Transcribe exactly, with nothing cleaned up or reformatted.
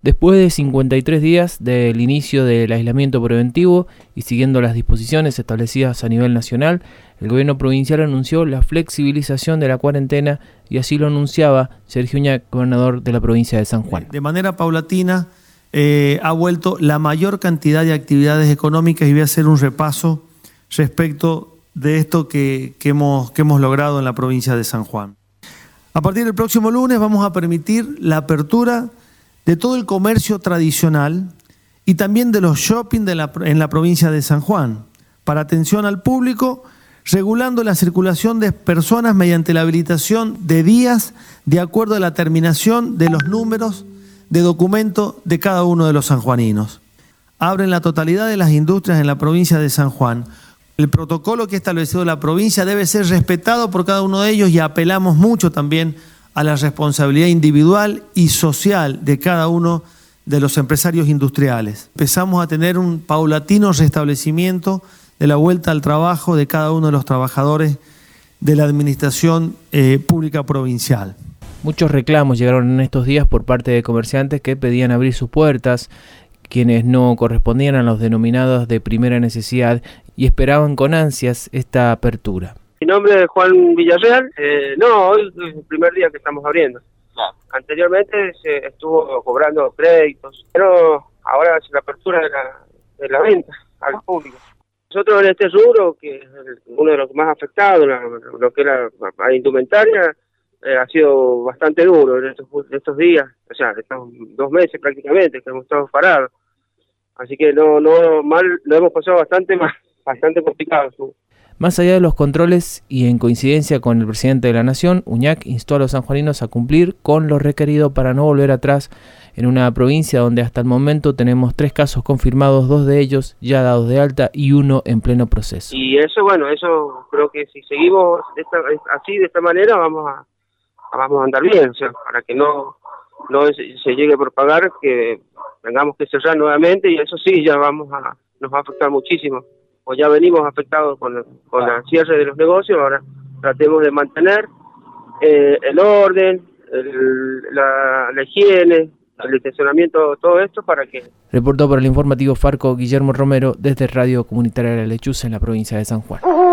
Después de cincuenta y tres días del inicio del aislamiento preventivo y siguiendo las disposiciones establecidas a nivel nacional, el gobierno provincial anunció la flexibilización de la cuarentena y así lo anunciaba Sergio Uñac, gobernador de la provincia de San Juan. De manera paulatina eh, ha vuelto la mayor cantidad de actividades económicas y voy a hacer un repaso respecto de esto que, que, hemos, que hemos logrado en la provincia de San Juan. A partir del próximo lunes vamos a permitir la apertura de todo el comercio tradicional y también de los shopping de la, en la provincia de San Juan, para atención al público, regulando la circulación de personas mediante la habilitación de días de acuerdo a la terminación de los números de documento de cada uno de los sanjuaninos. Abren la totalidad de las industrias en la provincia de San Juan. El protocolo que ha establecido la provincia debe ser respetado por cada uno de ellos y apelamos mucho también a la responsabilidad individual y social de cada uno de los empresarios industriales. Empezamos a tener un paulatino restablecimiento de la vuelta al trabajo de cada uno de los trabajadores de la administración eh, pública provincial. Muchos reclamos llegaron en estos días por parte de comerciantes que pedían abrir sus puertas, quienes no correspondían a los denominados de primera necesidad y esperaban con ansias esta apertura. Mi nombre es Juan Villarreal. Eh, no, hoy es el primer día que estamos abriendo. Claro. Anteriormente se estuvo cobrando créditos, pero ahora es la apertura de la, de la venta al público. Nosotros en este rubro, que es uno de los más afectados, lo, lo que era la indumentaria, eh, ha sido bastante duro en estos, en estos días, o sea, estos dos meses prácticamente que hemos estado parados. Así que no, no mal, lo hemos pasado bastante más, bastante complicado. Más allá de los controles y en coincidencia con el presidente de la Nación, Uñac instó a los sanjuaninos a cumplir con lo requerido para no volver atrás en una provincia donde hasta el momento tenemos tres casos confirmados, dos de ellos ya dados de alta y uno en pleno proceso. Y eso, bueno, eso creo que si seguimos de esta, así, de esta manera, vamos a, vamos a andar bien, o sea, para que no, no se llegue a propagar que tengamos que cerrar nuevamente y eso sí, ya vamos a, nos va a afectar muchísimo. Pues ya venimos afectados con, con el cierre de los negocios, ahora tratemos de mantener eh, el orden, el, la, la higiene, el estacionamiento, todo esto para que... Reportó para el informativo Farco Guillermo Romero desde Radio Comunitaria de La Lechuza en la provincia de San Juan.